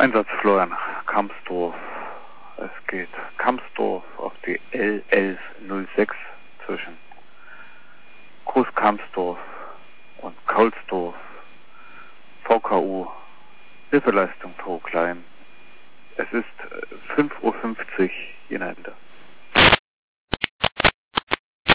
Einsatz Florian, Kamsdorf. Es geht Kamsdorf auf die L1106 zwischen Groß-Kamsdorf und Kaulsdorf. VKU, Hilfeleistung Tau Klein. Es ist 5:50 Uhr, je Ende.